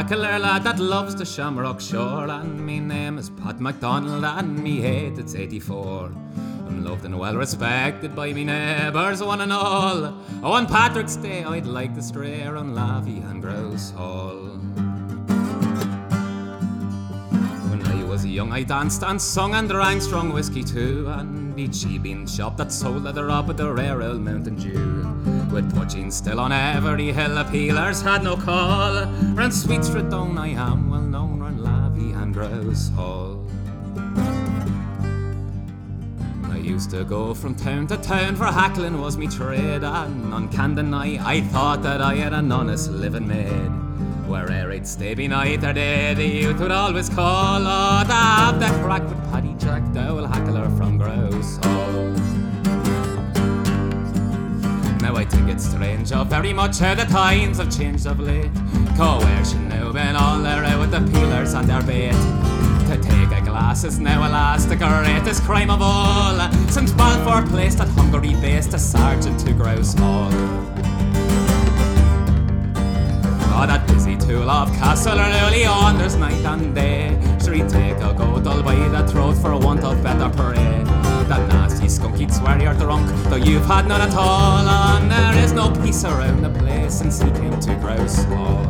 hackler lad that loves the Shamrock Shore, and me name is Pat MacDonald and me age it's 84. I'm loved and well respected by me neighbours one and all. On Patrick's Day I'd like to stray around Lavey and Grouse Hall. When I was young I danced and sung and drank strong whiskey too, and the cheap-bean shop that sold leather up at the rare old Mountain Dew. With touching still on every hill, the peelers had no call. Round Sweet Street down I am well known, round Lavey and Grouse Hall. I used to go from town to town, for hackling was me trade, and on Camden night I thought that I had an honest living made. Where'er I'd stay be night or day, the youth would always call, oh, to have the crack with Paddy Jack Dowell, hackler from Grouse Hall. Now I think it's strange how very much how the times have changed of late. Coercion now been all there out with the peelers and their bait. To take a glass is now alas the greatest crime of all, since Balfour placed that Hungary base to Sergeant to Grouse Hall. Oh, that busy tool of Castle early on there's night and day. Sure he'd take a godel by the throat for want of better parade. That nasty skunk he'd swear you're drunk, though you've had none at all, and there is no peace around the place since he came to Grouse Hall.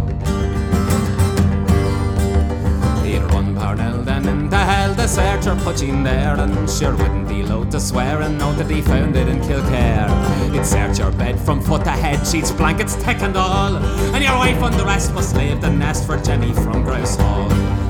He'd run Parnell then into hell, the searcher putching there, and sure wouldn't be loath to swear and know that he found it in Kilcare. He'd search your bed from foot to head, sheets, blankets, tech and all, and your wife and the rest must leave the nest for Jenny from Grouse Hall.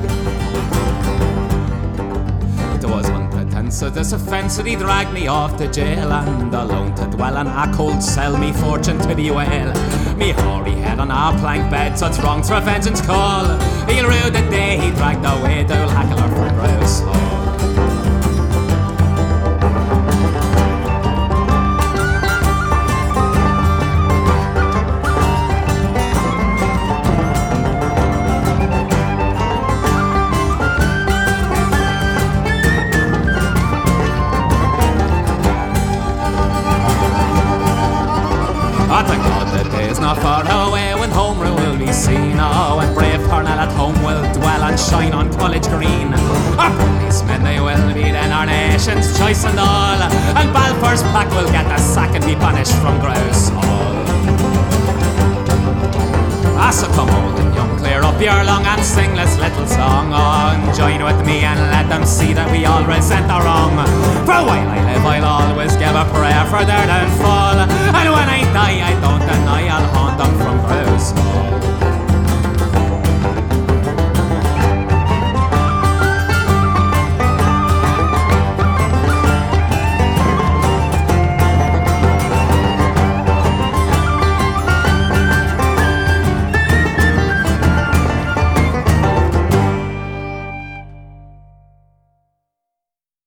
There was one pretence of this offence that he dragged me off to jail, and alone to dwell in a cold cell, me fortune to be well. Me hoary head on a plank bed, such wrongs for vengeance call. He'll rue the day he dragged away Dowell hackler from Grouse Hall. Not far away when home rule will be seen, oh, and brave Parnell at home will dwell and shine on College Green. Our policemen they will be then our nation's choice and all, and Balfour's pack will get the sack and be banished from Grouse Hall. So come old and young, clear up your lung and sing this little song, oh, and join with me and let them see that we all resent the wrong. For while I live I'll always give a prayer for their downfall, and when I die I don't deny I'll haunt them from Grouse Hall.